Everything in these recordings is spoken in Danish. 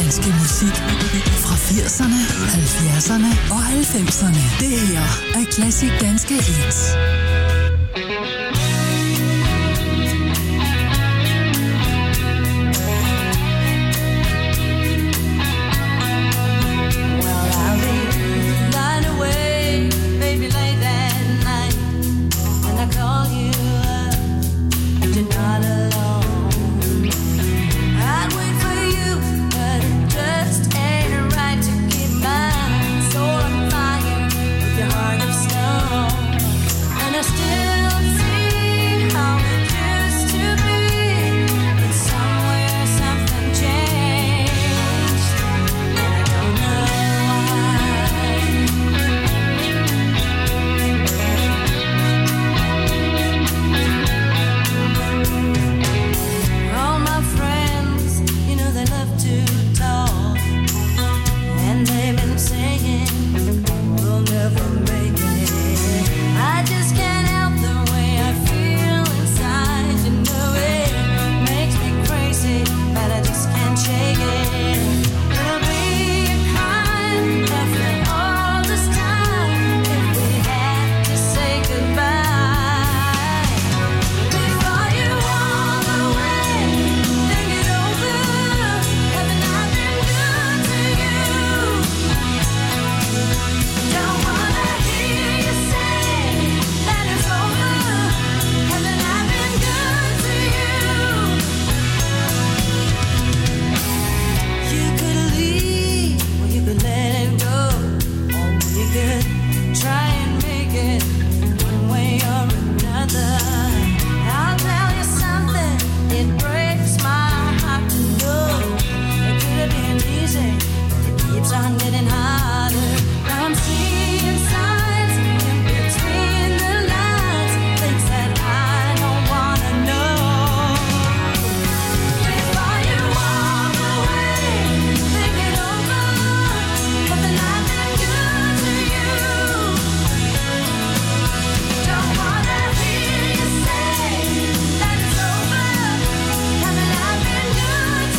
danske musik fra 80'erne, 70'erne og 90'erne. Det her er Klassik Danske Hits.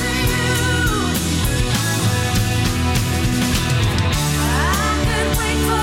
Wait for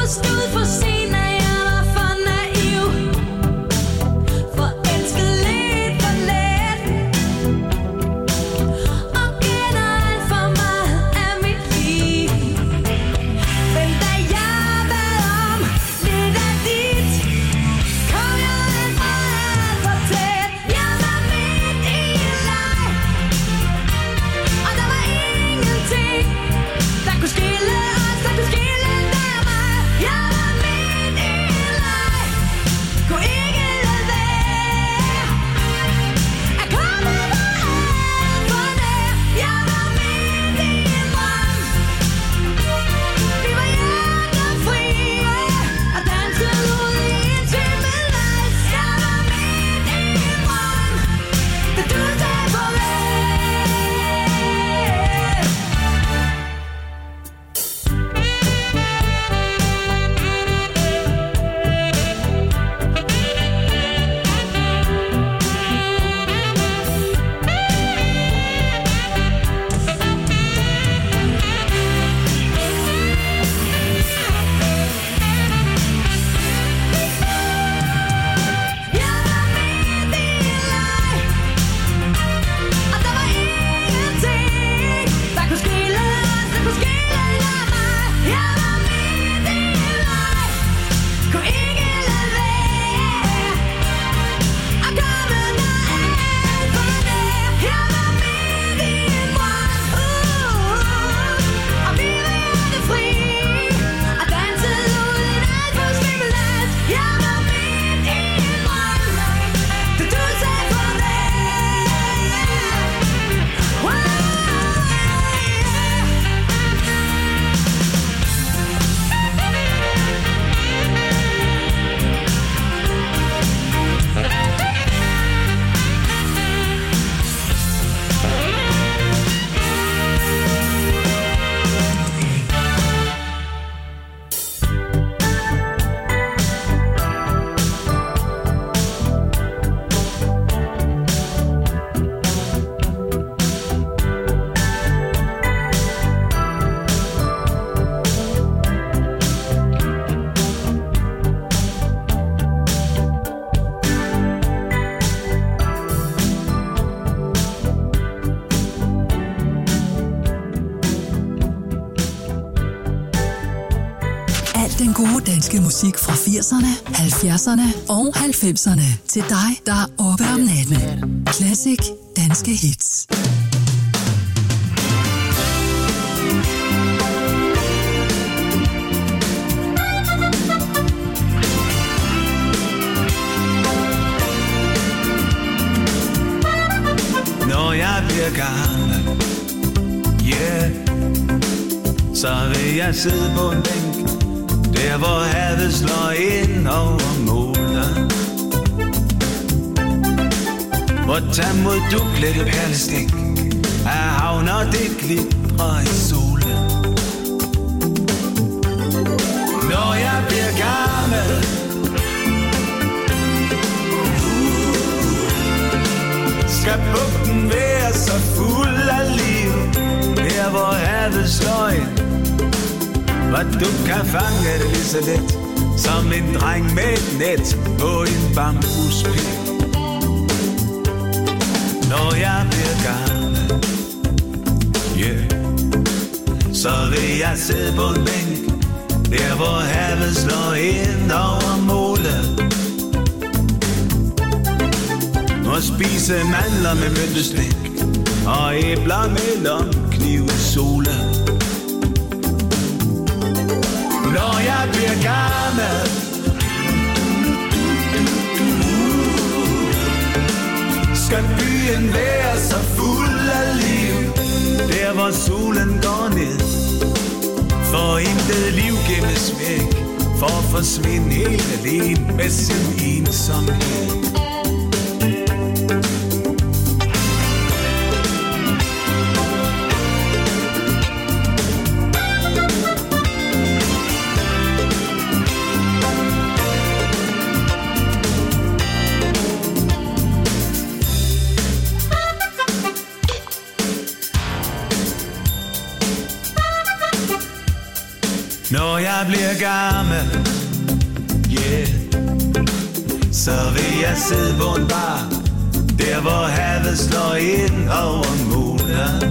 forstod for sent, at jeg var for naiv. Forelsket lidt for let. Og kender alt for meget af mit liv. Men da jeg bad om lidt af dit, kom jeg alt for tæt. Jeg var midt i en leg, og der var ingenting, der kunne skille os, der kunne skille dig og mig. Jeg var midt i en leg, kunne ikke lade være at komme mig alt for nær. Jeg var midt i en drøm, vi var hjertefrie og dansede ud i intimet vals. Jeg var midt i en drøm, da du sagde farvel. Jeg var midt i en leg, og der var ingenting, der kunne skille os, der kunne skille dig og mig. Jeg var midt i en leg, kunne ikke lade være at komme dig alt for nær. Jeg var midt i en drøm, og vi var hjertefrie og dansede ud i en alt for svimmel dans. Jeg var midt i en drøm, da du sagde farvel. Al den gode danske musik fra 80'erne, 70'erne og 90'erne til dig, der er oppe om natten. Classic danske hits. Når jeg bliver gammel, yeah, så vil jeg sidde på en bænk, der hvor havet slår ind over målet. Hvor tag mod duklet perlestik af havn og det glitrer i solen. Når jeg bliver gammel, skal bugten være så fuld af liv, der hvor havet slår ind, hvor du kan fange det lige så let som en dreng med et net på en bambuspil. Når jeg bliver gammel, yeah, så vil jeg sidde på en bænk, der hvor havet slår ind over målet, og spise mandler med myntestik og æbler med lomkniv i solen. Når jeg bliver gammel, skal byen være så fuld af liv, der hvor solen går ned, for intet liv gemmes væk, for at forsvinde helt alene med sin ensomhed. Når jeg bliver gammel, yeah, så vil jeg sidde på en bar, der hvor havet slår ind over månen,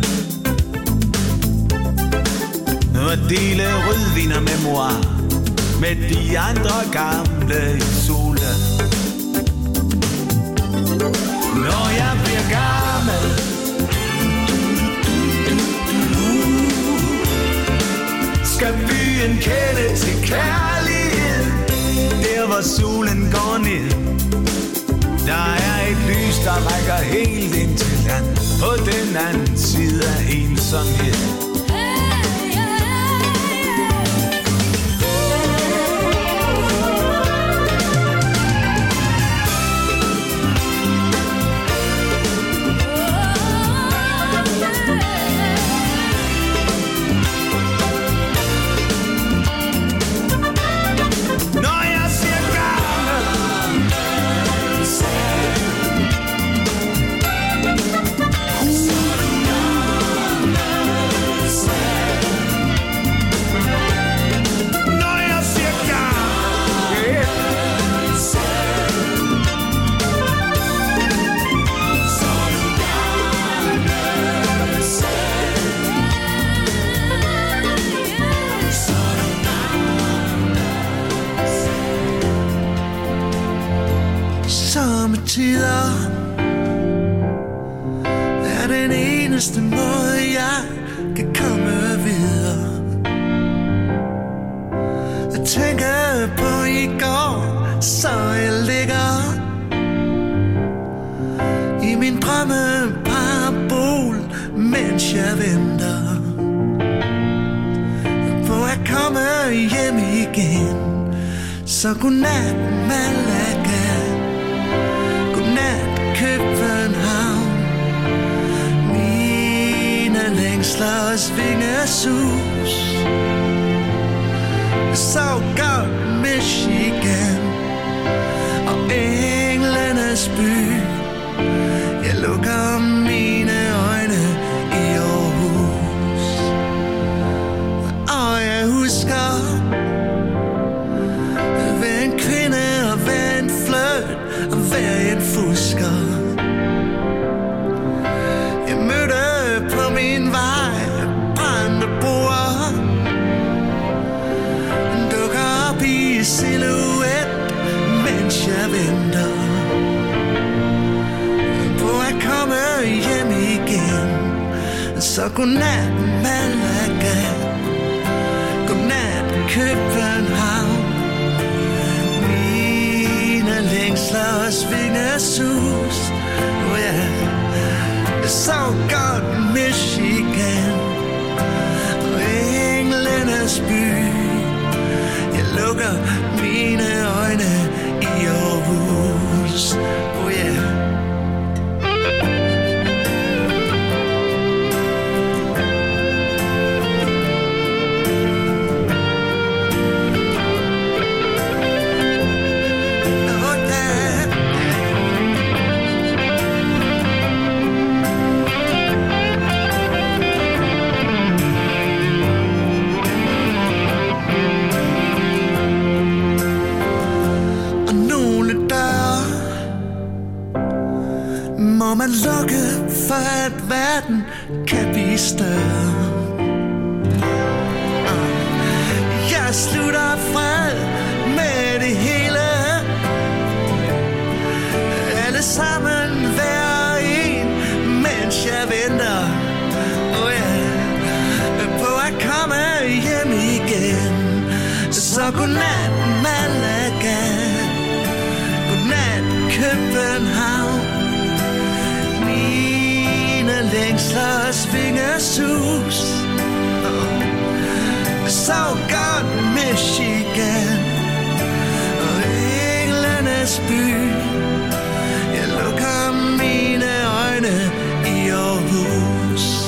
og dele rødvin og memoir med de andre gamle i solen. Når jeg bliver gammel, skal byen kende til kærlighed, der hvor solen går ned. Der er et lys, der rækker helt ind til land, på den anden side af ensomhed. Sommetider er den eneste måde, jeg kan komme videre. Jeg tænker på i går, så jeg ligger i min drømmeparabol, mens jeg venter på at komme hjem igen. Så godnat, Malaga. København, mine længsler svinger sus. Jeg så godt Michigan og englenes by. Jeg lukker mine øjne i Aarhus, og jeg husker hver en kvinde og hver en fløjt og hver en fusker. Jeg mødte på min vej brændte bord, dukker op i silhuet, mens jeg venter på at komme hjem igen. Så godnat, Malaga, godnat, København. Længsler svinger sus, oh yeah. Jeg så godt Michigan og englenes by. Jeg lukker mine øjne i Aarhus, oh yeah. Man lukke for at verden kan blive større. Jeg slutter fred med det hele. Alle sammen hver en, mens jeg venter, oh yeah, på at komme hjem igen. Så godnat, Malaga, godnat, København. Længsler svinger sus, så godt Michigan og englenes by. Jeg lukker mine øjne i Aarhus.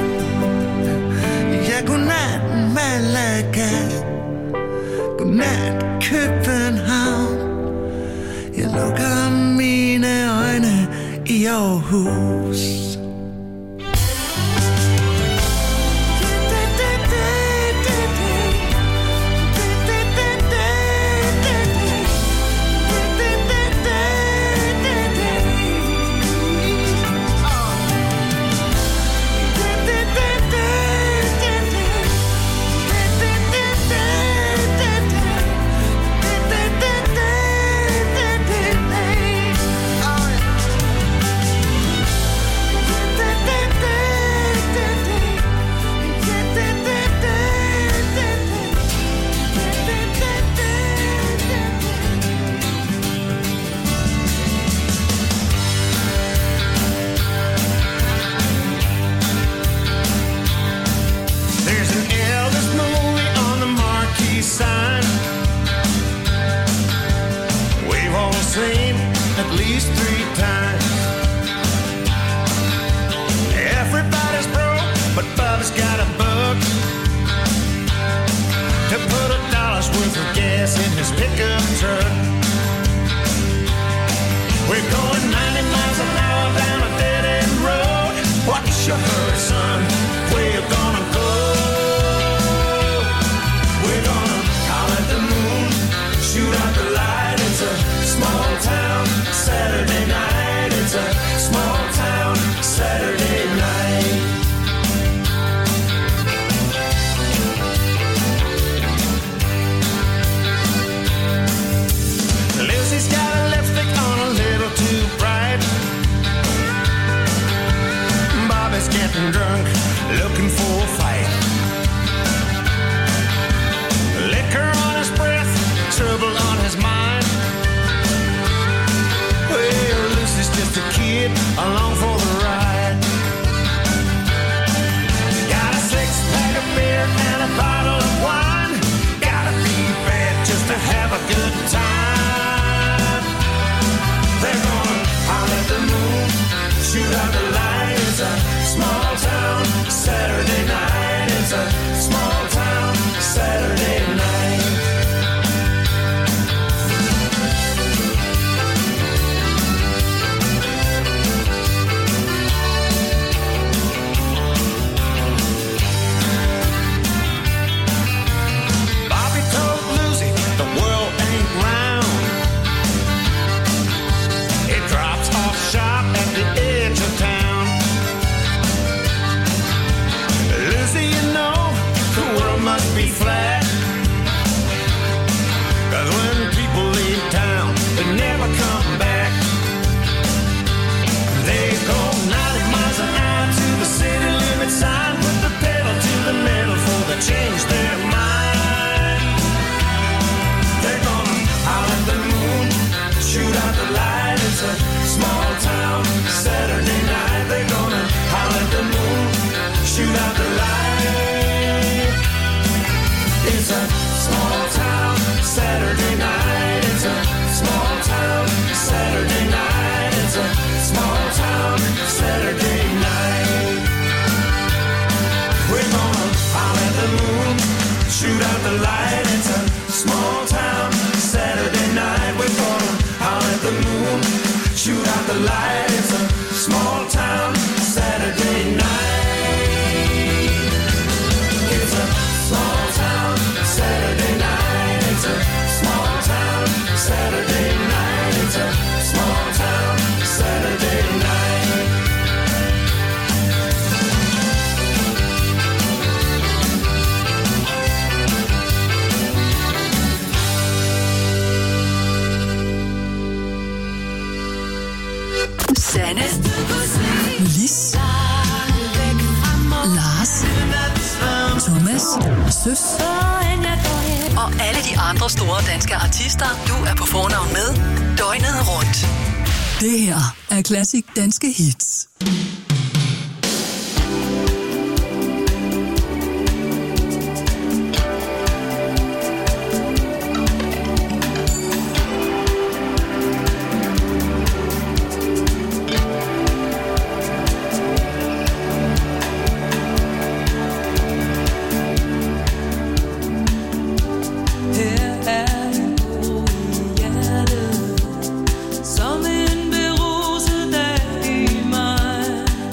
Ja, godnat, Malaga, godnat, København. Jeg lukker mine øjne i Aarhus. least 3 times. Everybody's broke, but Bubba's got a buck to put $1 worth of gas in his pickup truck. We're going 90 miles an hour down a dead-end road. Watch your hurry, son, where you gonna go? We're gonna holler at the moon, shoot out the light. It's a small town Saturday night. It's a small town Saturday night. Lucy's got a lipstick on a little too bright. Bobby's getting drunk, looking for a fight. Liquor on his breath, trouble on his mind. Well, Lucy's just a kid along for the ride. Got a 6-pack of beer and a bottle of wine. Gotta be bad just to have a good time. They're gonna holler at the moon, shoot out the light. It's a small town Saturday night. It's a small town Saturday night. Bobby told Lucy the world ain't round. It drops off sharp at the edge of town. Lucy, you know, the world must be flat. 'Cause when people leave town, they never come back. They go 90 miles an hour to the city limit sign. Put the pedal to the metal before they change their mind. They're gonna holler at the moon, shoot out the light. It's a small town Saturday night. They're gonna holler at the moon, shoot out the light. It's a small town Saturday night. It's a small town Saturday night. It's a small town Saturday night. We're gonna holler at the moon, shoot out the light. It's a small town Saturday night. We're gonna holler at the moon, shoot out the light. It's a small town Saturday night. It's a small town Saturday night. It's a small town Saturday night. It's a small town Saturday night. Sanne, Lis, Lars, Thomas, Søs og alle de andre store danske artister, du er på fornavn med døgnet rundt. Det her er Classic Danske Hits. Som en beruset dag i maj.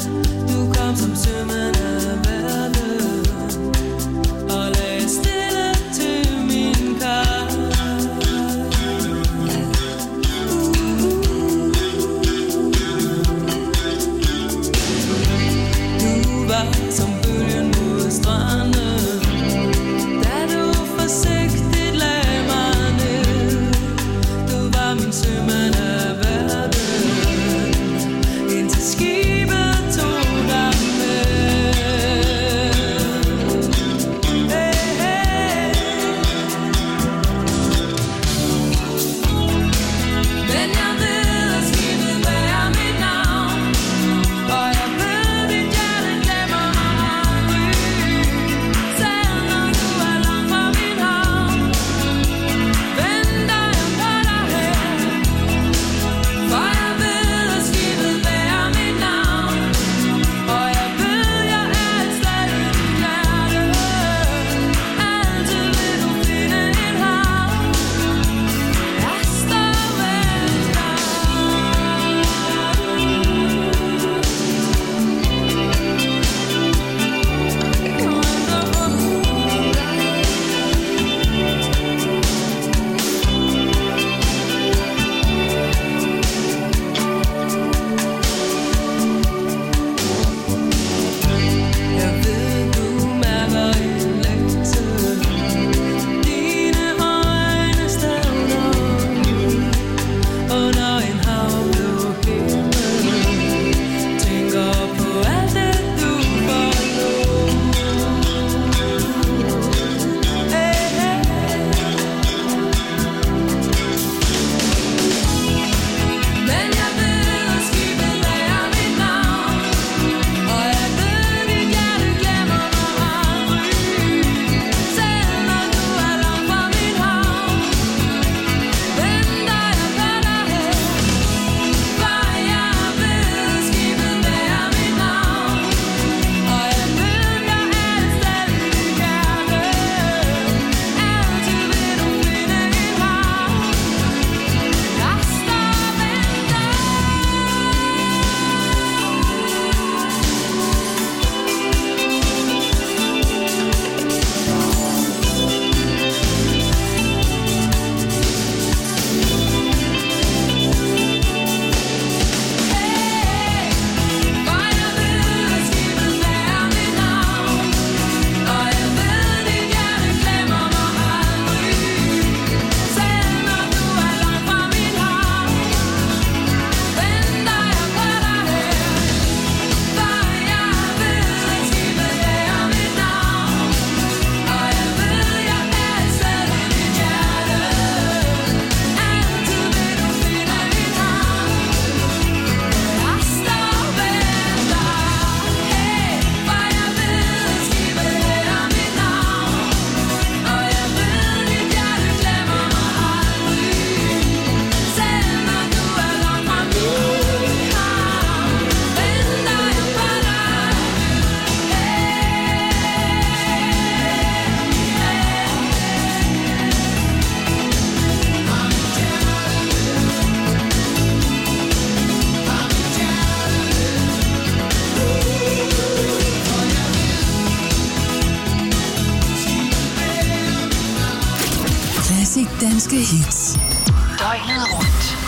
de danske hits. Døgnet rundt.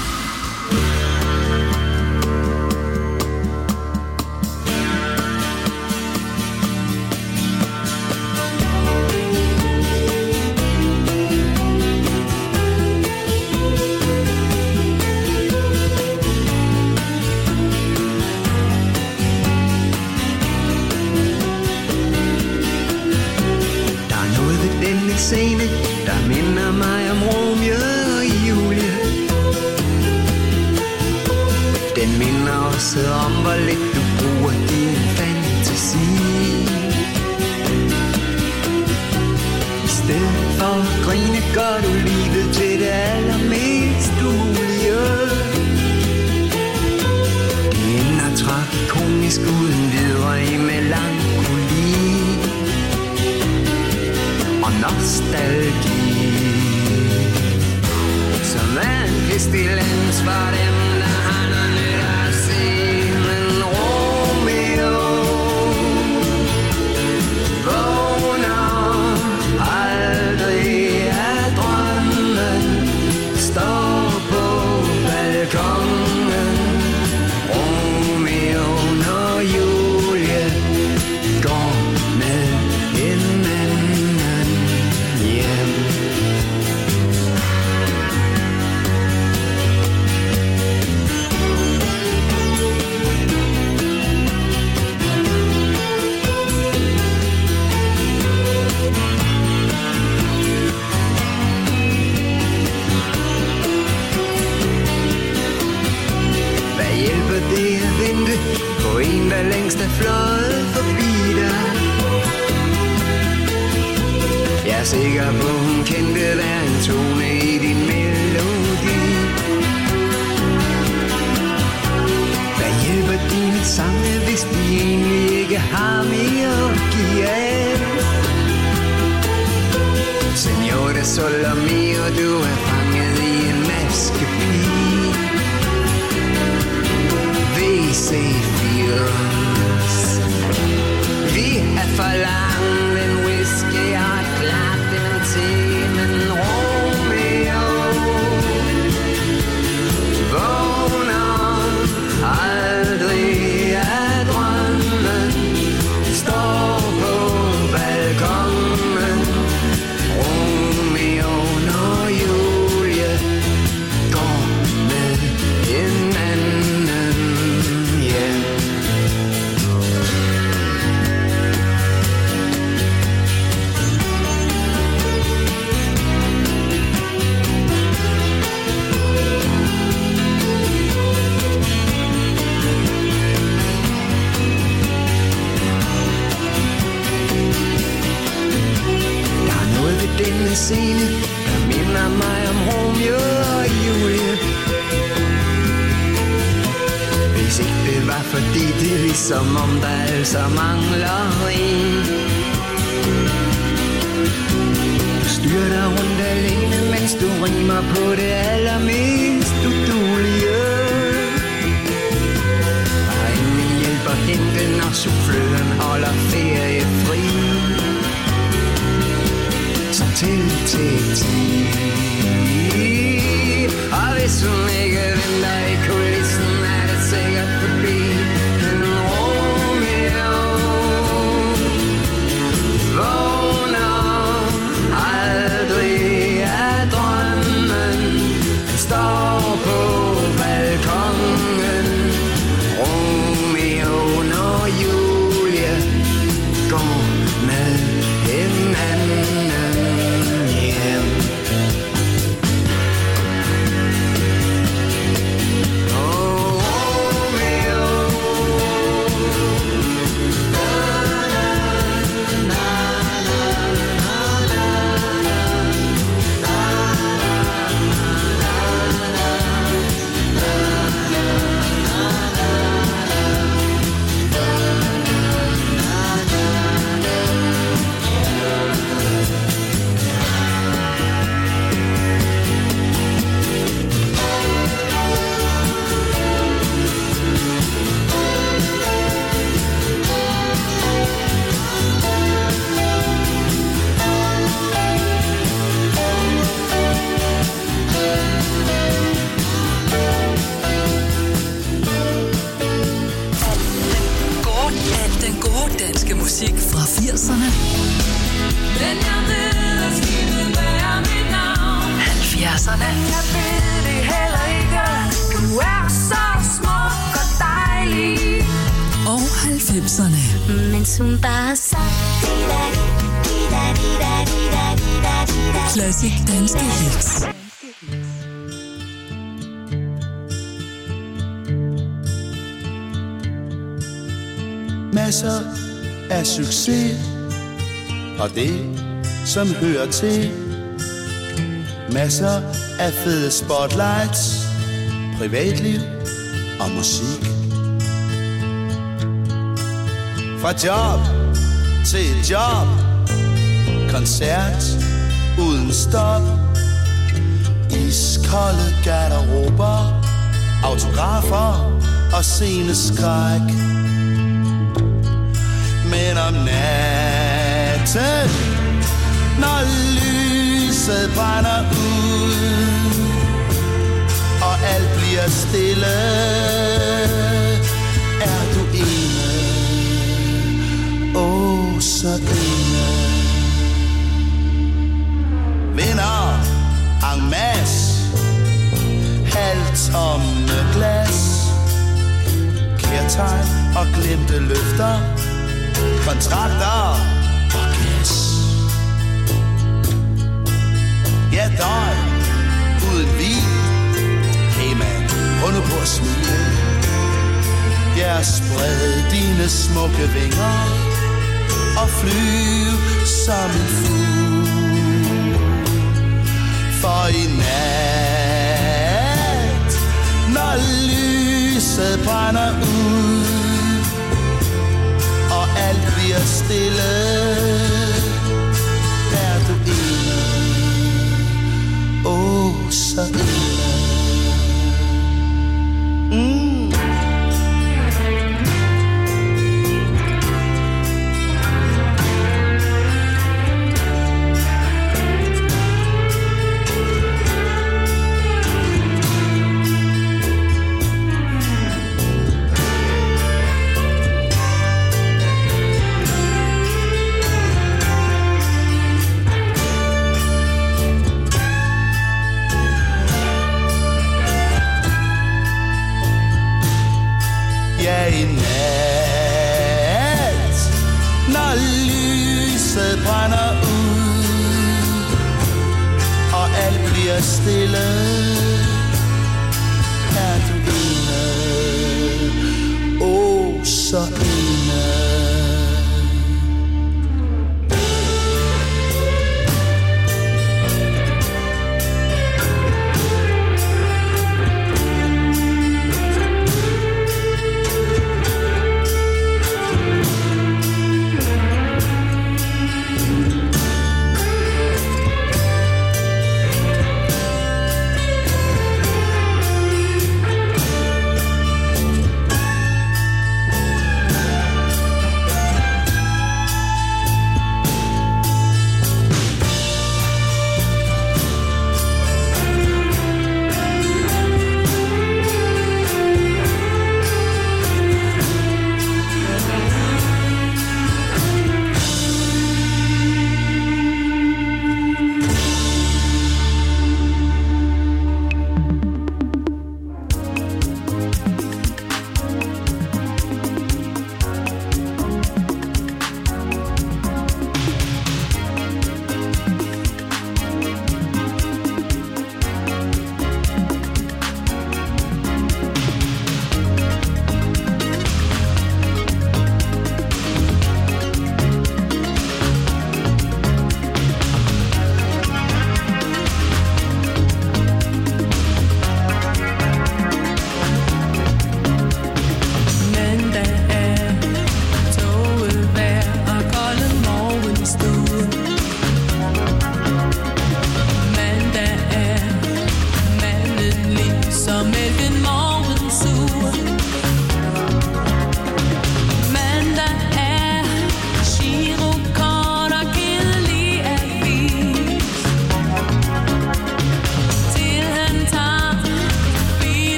Scene, der minder mig om Romeo og Julie. Den minder også om, hvor lidt du bruger din fantasi. I stedet for at grine, gør du livet til det allermest ulige. Det ender tragikomisk uden videre i melankoli og nostalgi, som er en pestilens for dem, der har noget nyt at se. Men Romeo vågner aldrig af drømmen, står på balkonen. Romeo, når Julie går med hinanden hjem. Hvad hjælper det at vente på en, der længst er fløjet forbi dig? Jeg er sikker på, hun kendte hver en tone i din melodi. Hvad hjælper dine sange, hvis de egentlig ikke har mere at give af? Señor Solo Mio, du er fanget i en maskepige. V.C. Fields. Vi er forlangt en whisky og et klart dementi, men Romeo vågner aldrig af drømmen, står på balkonen. Romeo, når Julie går med hinanden hjem. Denne scene, der minder mig om Romeo og Julie. Hvis ikke det var fordi det er ligesom om der altså mangler en. Du styrer dig rundt alene, mens du rimer på det allermest uduelige. Og ingen hjælper hente, når souffløren holder ferie fri. Så til 10. Og hvis hun ikke venter i kulissen, er det sikkert forbi. Men Romeo vågner aldrig af drømmen, han står på balkonen. Romeo, når Julie går med hinanden hjem. 70'erne. Jeg ved det heller ikke. Du er så smuk og dejlig. Og 90'erne. Mens hun bare sagt Classic danske hits. Masser af succes og det, som hører til. Masser af fede spotlights, privatliv og musik. Fra job til job, koncert uden stop. Iskolde garderober, autografer og sceneskræk. Men om natten, når lyset brænder ud, og alt bliver stille, er du ene, åh så ene. Vinder en masse, halvtomme glas, kærtegn og glemte løfter, kontrakter og gas. Ja, døj uden vin. Hey man, prøv nu på at smile. Ja, spred dine smukke vinger og flyv som en fugl. For i nat, når lyset brænder ud, alt bliver stille, er du ene, åh så ene. I nat, når lyset brænder ud, og alt bliver stille, er du ene, åh så ene.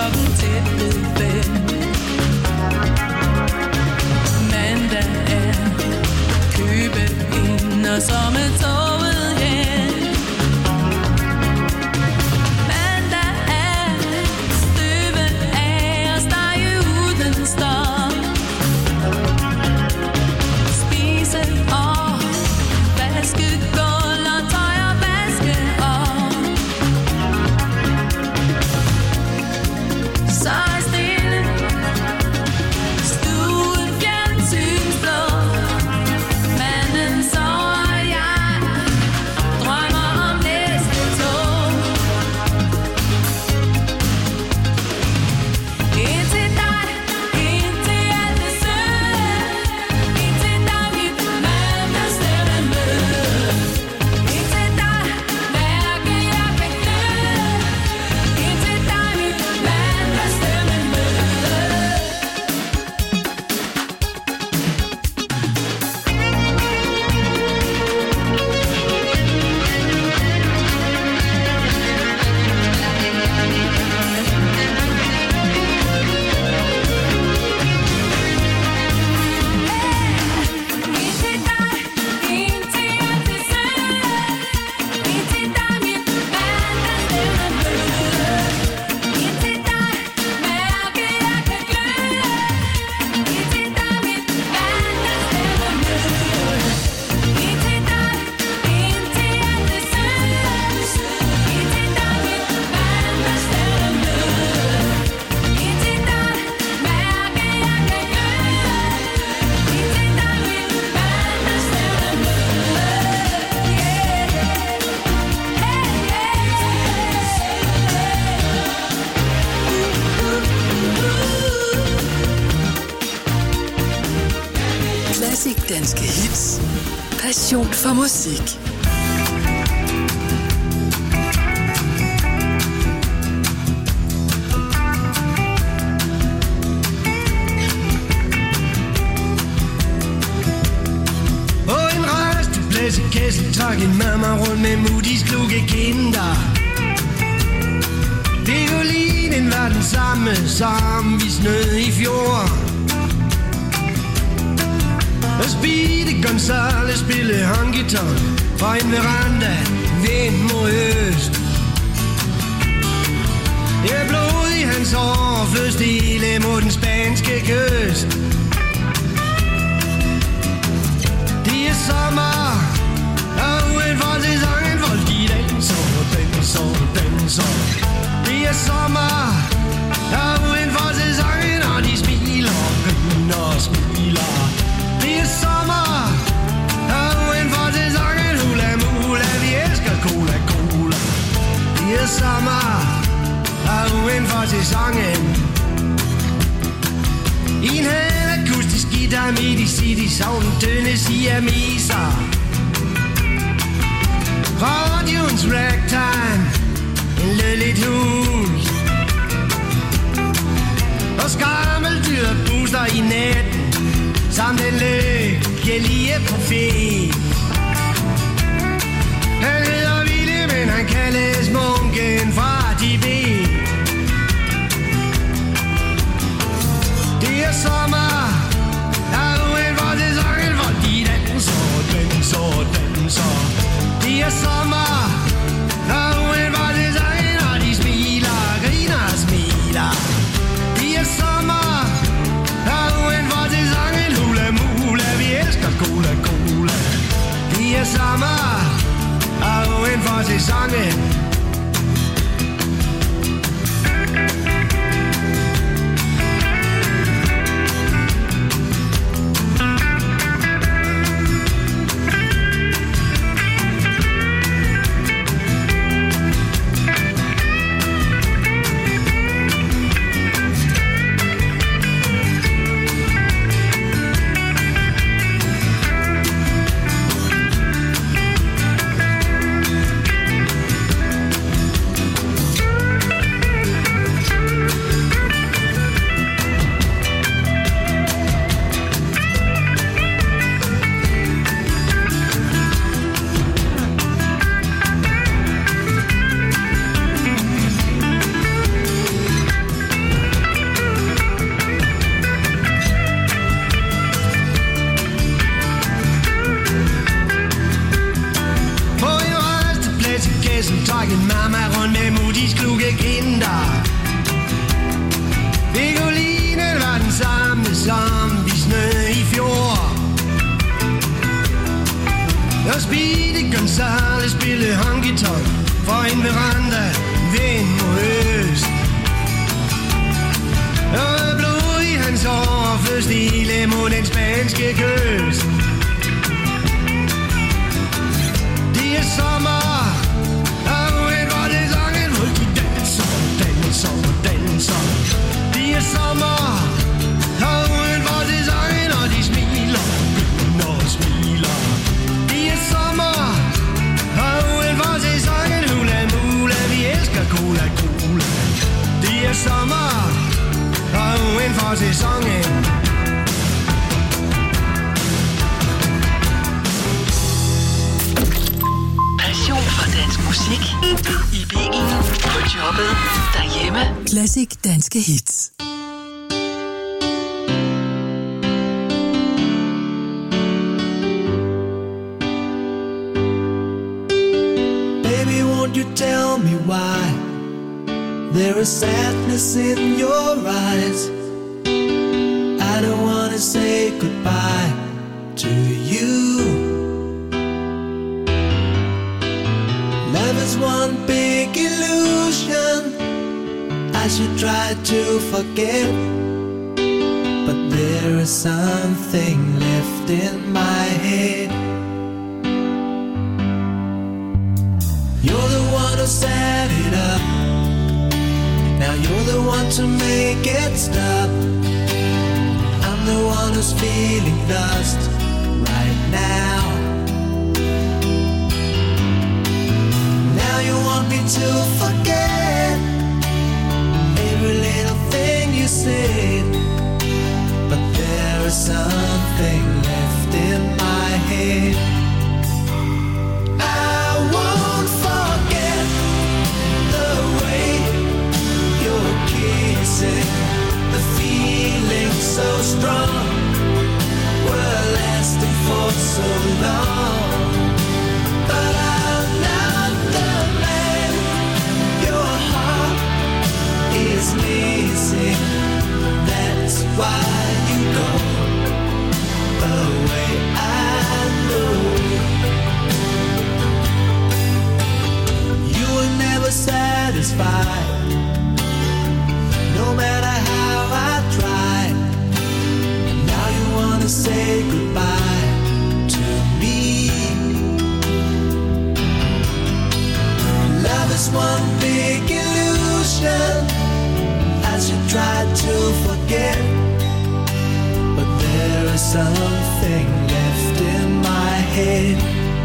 klokken tæt ved 5. Mandag er købe ind, og så med toget hjem. Mandag er støve af og stege uden stop. Spise og vaske gulv og tøj og vaske op. Så stille stuen fjernsynsblå. Manden sover, jeg drømmer om næste tog. En til dig, en til alt det søde. En til dig, mit mandagstemme. En til dig, mærke jeg kan gløde. En til dig, mit mandagstemme. En til dig, en til alt det søde. En til dig, mit mandagstemme. En til dig, mærke jeg kan gløde. En til dig, mit mandagstemme. En til dig, en til alt det søde. En til dig, mit mandagstemme. En til dig, mærke jeg kan gløde. En til dig, mit mandagstemme. Klassik danske hits. Passion for musik. På en rastepladsekæssel trak en mamma rundt med mutis kluge kinder. Violinen var den samme, som vi snød i fjor. Og Speedy Gonzales spillede honky-tonk fra en veranda vind mod øst. Jeg blod i hans hår flød stille mod den spanske kyst. Det er sommer, og uden for sæsonen, hvor de danser. Det er sommer, og uden for sæsonen, og de smiler og griner og smiler. Det er sommer, og uden for sæsonen, hula mula, vi elsker cola, cola. Det er sommer, og uden for sæsonen. I en halv akustisk guitar midt i city, sound tynde siameser. Radioens ragtime, en lødligt hus. Og skammeldyr booster i natten, samt den lykkelige profet. Han hedder Ville, men han kaldes munken fra Tibet. Det er sommer, og uden for sæsonen, hvor de danser. Det er sommer, og uden for sæsonen, og de smiler, griner og smiler. Det er sommer, og uden for sæsonen, hula mula, vi elsker cola, cola. for en veranda, vind mod øst. Og blod i hans hår, først ile mod den spanske kyst. Det er sommer, og ugen var det sangen, hvor de danser, danser, danser. Det er sommer, og ugen var det sangen, og de smiler, begynder og smiler. Det er sommer, og ugen var det sangen, hula mula, vi elsker cola, cola. Det er sommer, og ugen for sæsonen. Passion for dansk musik. I bilen, på jobbet, derhjemme. Classic danske hits. Baby, won't you tell me why there is sadness in your eyes? I don't wanna say goodbye to you. Love is one big illusion I should try to forget, but there is something left in my head. You're the one who set it up, now you're the one to make it stop. I'm the one who's feeling lost right now. Now you want me to forget every little thing you said, but there is something left in my head. I won't forget the way you're kissing, the feeling so strong, we're lasting for so long. But I'm not the man your heart is missing. That's why you go away. I know you were never satisfied, no matter how I tried. Now you wanna say goodbye to me. Love is one big illusion I should try to forget, but there is something left in my head.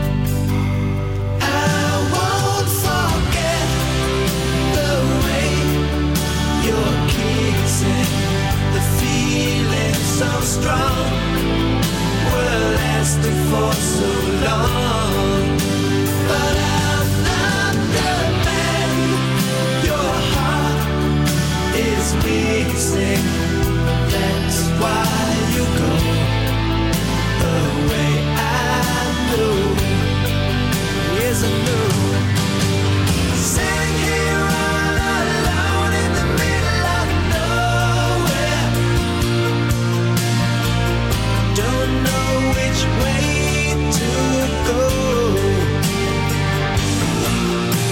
I won't forget the way you're kissing, the feeling so strong, we're lasting for so long. But I'm not the man your heart is missing. That's why you go away. I know, yes I know. Sitting here all alone in the middle of nowhere, don't know which way to go.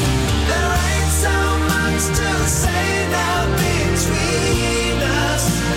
There ain't so much to say now between us.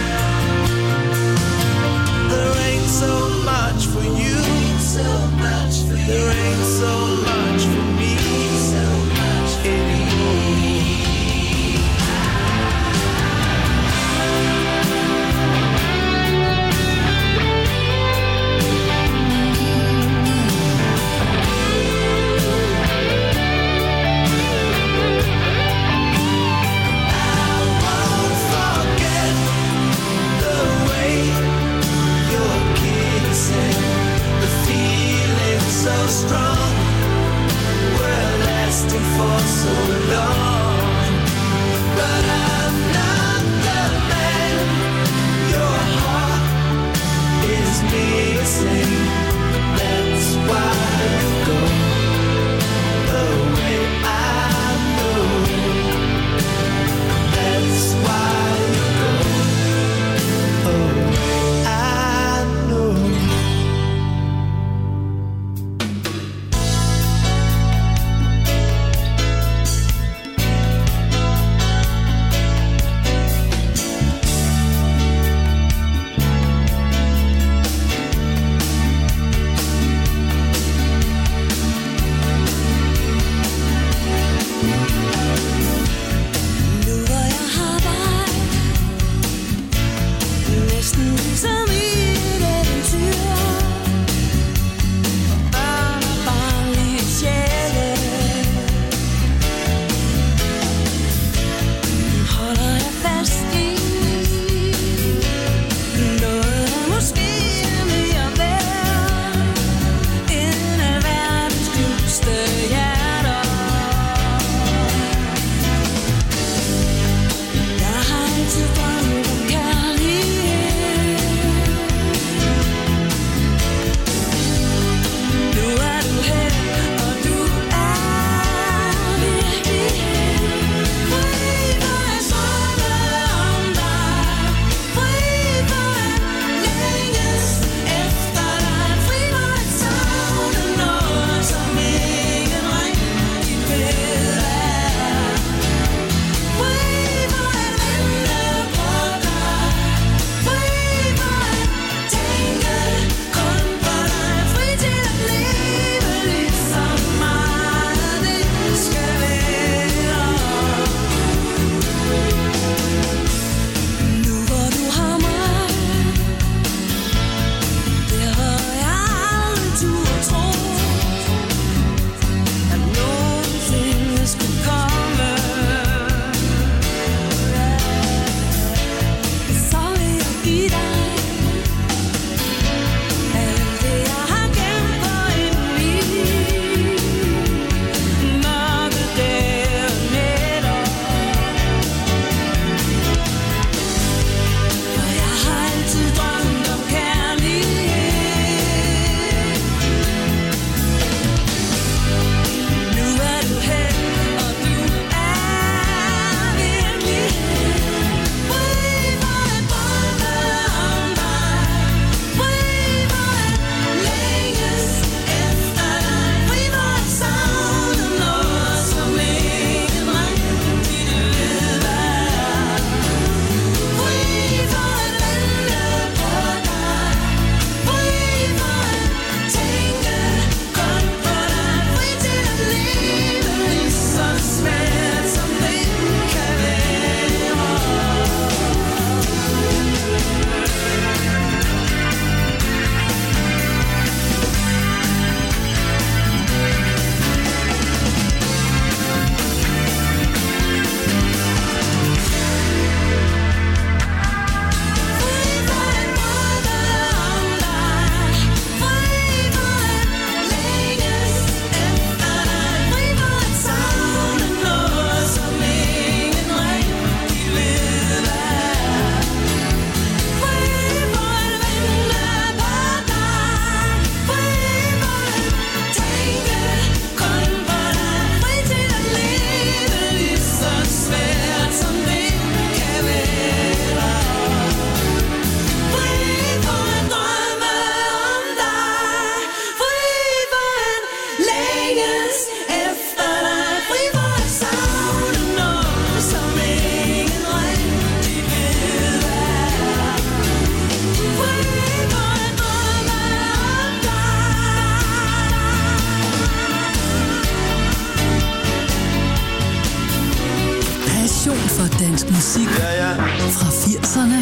for dansk musik fra 80'erne,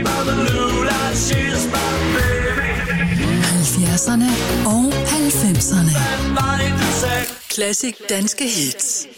70'erne og 90'erne. Classic danske hits.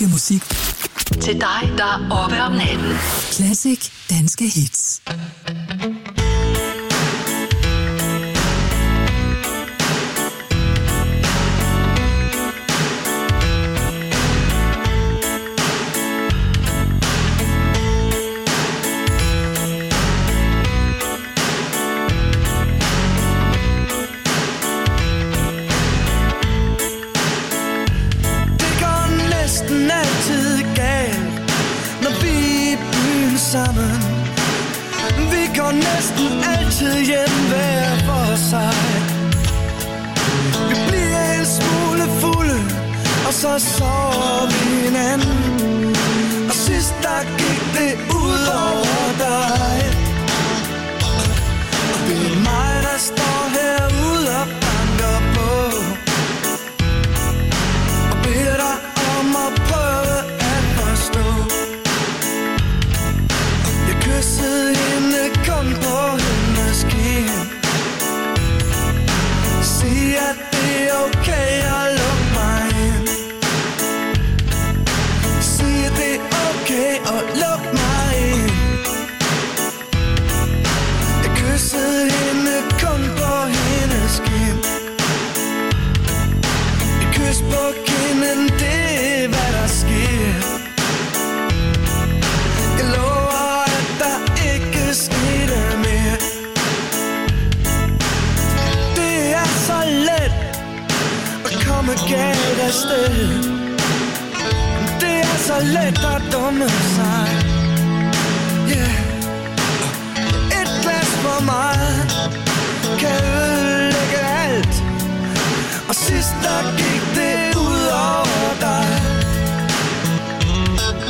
klassiske musik. Til dig, der er oppe om natten. Classic danske hits. Sammen. Vi går næsten altid hjem hver for sig. Vi bliver en smule fulde, og så sover vi hinanden. Og sidst der gik det ud over dig. Og det er mig, der står herude og banker på og beder dig om at prøve at forstå. Kyssede hende, kom på hendes kind. Sig at det er okay at lukke mig ind. Sig at det er okay at lukke mig ind. Jeg kyssede hende, kom på hendes kind. Et kys på kinden, det er hvad der sker. Jeg lover skete mere. Det er så let at komme galt afsted. Det er så let at dumme sig.